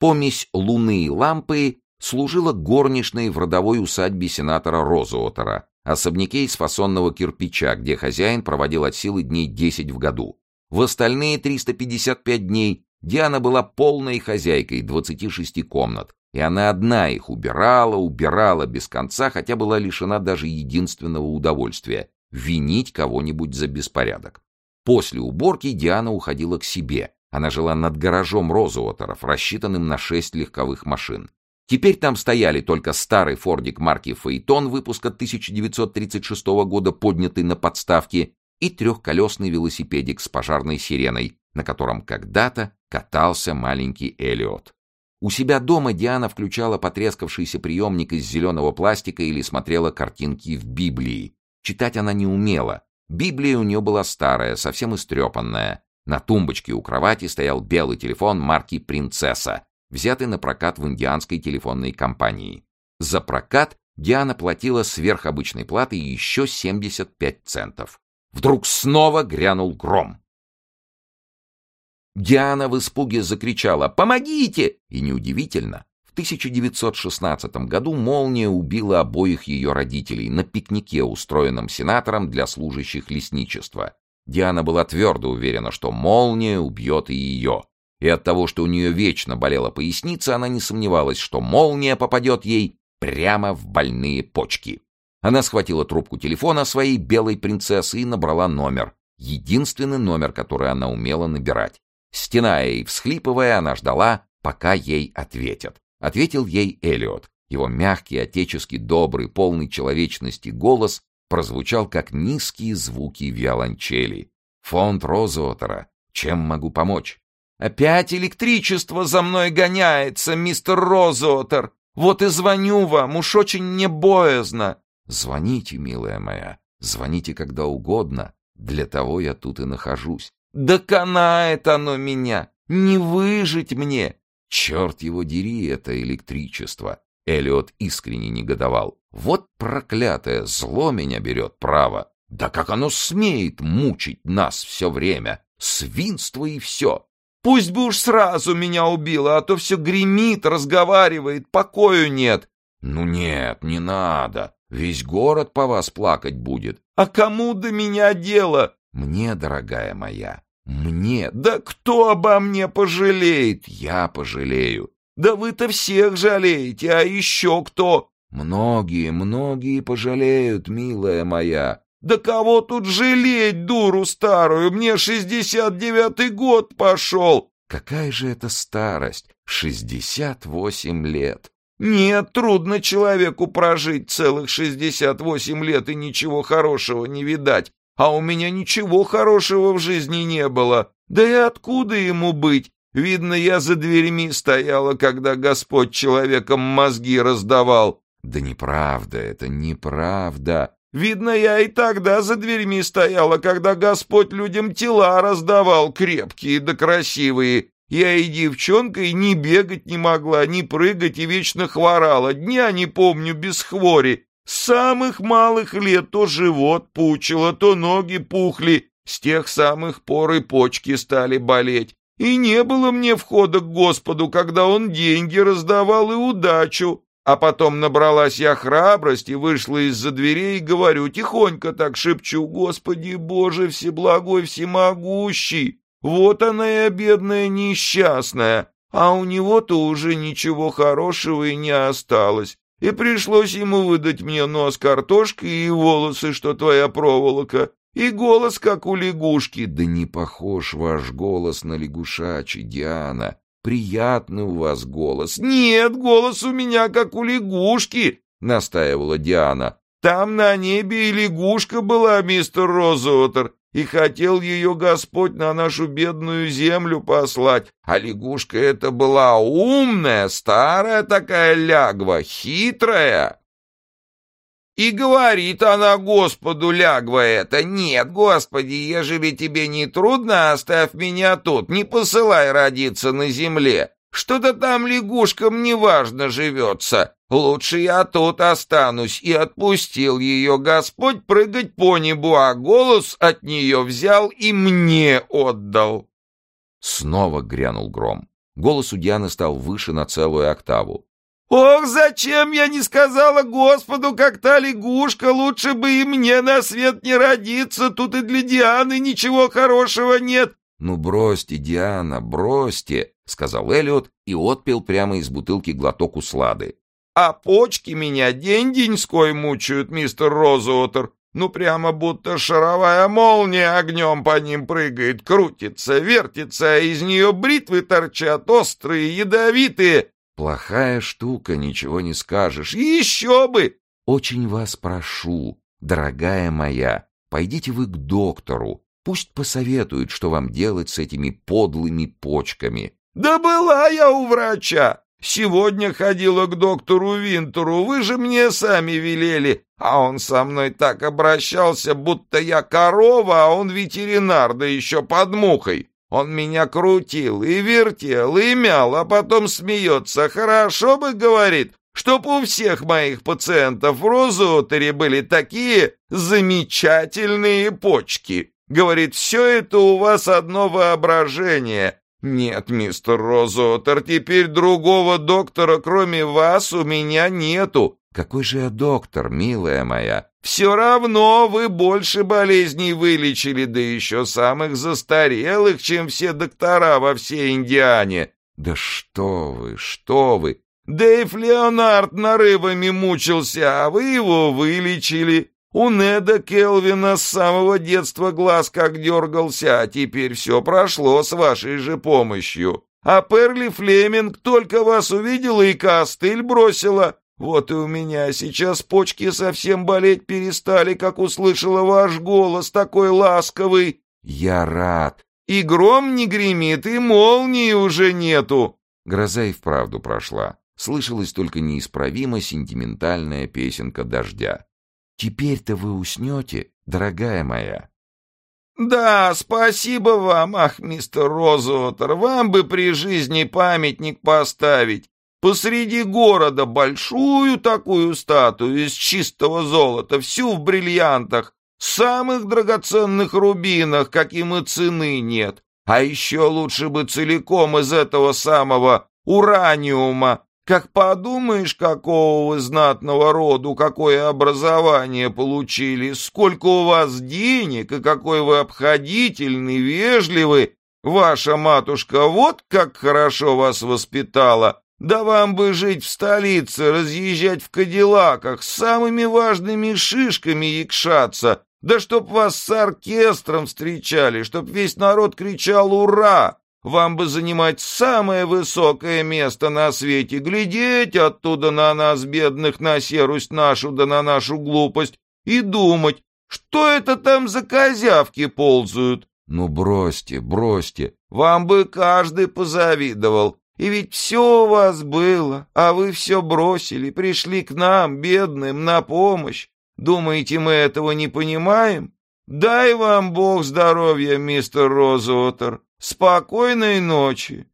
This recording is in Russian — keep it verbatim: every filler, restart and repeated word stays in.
Помесь луны и лампы служила горничной в родовой усадьбе сенатора Розуотера, особняке из фасонного кирпича, где хозяин проводил от силы дней десять в году. В остальные триста пятьдесят пять дней Диана была полной хозяйкой двадцати шести комнат, и она одна их убирала, убирала без конца, хотя была лишена даже единственного удовольствия — винить кого-нибудь за беспорядок. После уборки Диана уходила к себе. Она жила над гаражом Розуотеров, рассчитанным на шесть легковых машин. Теперь там стояли только старый фордик марки «Фаэтон» выпуска тысяча девятьсот тридцать шестого года, поднятый на подставке, и трехколесный велосипедик с пожарной сиреной, на котором когда-то катался маленький Эллиот. У себя дома Диана включала потрескавшийся приемник из зеленого пластика или смотрела картинки в Библии. Читать она не умела. Библия у нее была старая, совсем истрепанная. На тумбочке у кровати стоял белый телефон марки «Принцесса», взятый на прокат в индианской телефонной компании. За прокат Диана платила сверхобычной платой еще семьдесят пять центов. Вдруг снова грянул гром. Диана в испуге закричала «Помогите!» И неудивительно, в тысяча девятьсот шестнадцатом году молния убила обоих ее родителей на пикнике, устроенном сенатором для служащих лесничества. Диана была твердо уверена, что молния убьет и ее. И от того, что у нее вечно болела поясница, она не сомневалась, что молния попадет ей прямо в больные почки. Она схватила трубку телефона своей белой принцессы и набрала номер. Единственный номер, который она умела набирать. Стеная и всхлипывая, она ждала, пока ей ответят. Ответил ей Эллиот. Его мягкий, отечески добрый, полный человечности голос прозвучал, как низкие звуки виолончели. «Фонд Розуотера. Чем могу помочь?» «Опять электричество за мной гоняется, мистер Розуотер. Вот и звоню вам, уж очень мне боязно». «Звоните, милая моя, звоните когда угодно. Для того я тут и нахожусь». «Да канает оно меня! Не выжить мне!» «Черт его дери, это электричество!» Эллиот искренне негодовал. «Вот проклятое зло меня берет, право! Да как оно смеет мучить нас все время! Свинство и все!» «Пусть бы уж сразу меня убило, а то все гремит, разговаривает, покою нет!» «Ну нет, не надо! Весь город по вас плакать будет!» «А кому до меня дело?» «Мне, дорогая моя, мне. Да кто обо мне пожалеет? Я пожалею. Да вы-то всех жалеете, а еще кто?» «Многие, многие пожалеют, милая моя». «Да кого тут жалеть, дуру старую? Мне шестьдесят девятый год пошел». «Какая же это старость? Шестьдесят восемь лет». «Нет, трудно человеку прожить целых шестьдесят восемь лет и ничего хорошего не видать. А у меня ничего хорошего в жизни не было. Да и откуда ему быть? Видно, я за дверьми стояла, когда Господь человеком мозги раздавал». «Да неправда это, неправда». «Видно, я и тогда за дверьми стояла, когда Господь людям тела раздавал, крепкие да красивые. Я и девчонкой ни бегать не могла, ни прыгать, и вечно хворала. Дня не помню без хвори. С самых малых лет то живот пучило, то ноги пухли. С тех самых пор и почки стали болеть. И не было мне входа к Господу, когда Он деньги раздавал и удачу. А потом набралась я храбрость и вышла из-за дверей и говорю, тихонько так шепчу: Господи Боже, всеблагой, всемогущий, вот она я, бедная несчастная, а у него-то уже ничего хорошего и не осталось. И пришлось ему выдать мне нос картошкой и волосы, что твоя проволока, и голос, как у лягушки». «Да не похож ваш голос на лягушачий, Диана. Приятный у вас голос». «Нет, голос у меня, как у лягушки», — настаивала Диана. «Там на небе и лягушка была, мистер Розуотер, и хотел ее Господь на нашу бедную землю послать. А лягушка эта была умная, старая такая лягва, хитрая. И говорит она Господу, лягва эта: нет, Господи, ежели тебе не трудно, оставь меня тут, не посылай родиться на земле. Что-то там лягушкам неважно живется. Лучше я тут останусь». И отпустил ее Господь прыгать по небу, а голос от нее взял и мне отдал. Снова грянул гром. Голос у Дианы стал выше на целую октаву. «Ох, зачем я не сказала Господу, как та лягушка, лучше бы и мне на свет не родиться, тут и для Дианы ничего хорошего нет». «Ну бросьте, Диана, бросьте», — сказал Эллиот и отпил прямо из бутылки глоток услады. «А почки меня день-деньской мучают, мистер Розуотер. Ну, прямо будто шаровая молния огнем по ним прыгает, крутится, вертится, а из нее бритвы торчат, острые, ядовитые». «Плохая штука, ничего не скажешь». «Еще бы!» «Очень вас прошу, дорогая моя, пойдите вы к доктору. Пусть посоветует, что вам делать с этими подлыми почками». «Да была я у врача. Сегодня ходила к доктору Винтеру, вы же мне сами велели. А он со мной так обращался, будто я корова, а он ветеринар, да еще под мухой. Он меня крутил и вертел, и мял, а потом смеется. Хорошо бы, говорит, чтоб у всех моих пациентов в Розуотере были такие замечательные почки. Говорит, все это у вас одно воображение». «Нет, мистер Розуотер, теперь другого доктора, кроме вас, у меня нету». «Какой же я доктор, милая моя?» «Все равно вы больше болезней вылечили, да еще самых застарелых, чем все доктора во всей Индиане». «Да что вы, что вы!» «Дэйв Леонард нарывами мучился, а вы его вылечили. У Неда Келвина с самого детства глаз как дергался, а теперь все прошло с вашей же помощью. А Перли Флеминг только вас увидела и костыль бросила. Вот и у меня сейчас почки совсем болеть перестали, как услышала ваш голос такой ласковый». «Я рад». «И гром не гремит, и молнии уже нету». Гроза и вправду прошла. Слышалась только неисправимо сентиментальная песенка дождя. «Теперь-то вы уснете, дорогая моя?» «Да, спасибо вам, ах, мистер Розуотер, вам бы при жизни памятник поставить. Посреди города большую такую статую из чистого золота, всю в бриллиантах, самых драгоценных рубинах, каким и цены нет. А еще лучше бы целиком из этого самого ураниума. Как подумаешь, какого вы знатного роду, какое образование получили, сколько у вас денег и какой вы обходительный, вежливый. Ваша матушка вот как хорошо вас воспитала. Да вам бы жить в столице, разъезжать в кадиллаках, с самыми важными шишками якшаться. Да чтоб вас с оркестром встречали, чтоб весь народ кричал «Ура!». Вам бы занимать самое высокое место на свете, глядеть оттуда на нас, бедных, на серость нашу да на нашу глупость, и думать, что это там за козявки ползают. «Ну бросьте, бросьте». «Вам бы каждый позавидовал, и ведь все у вас было, а вы все бросили, пришли к нам, бедным, на помощь. Думаете, мы этого не понимаем? Дай вам Бог здоровья, мистер Розуотер. Спокойной ночи.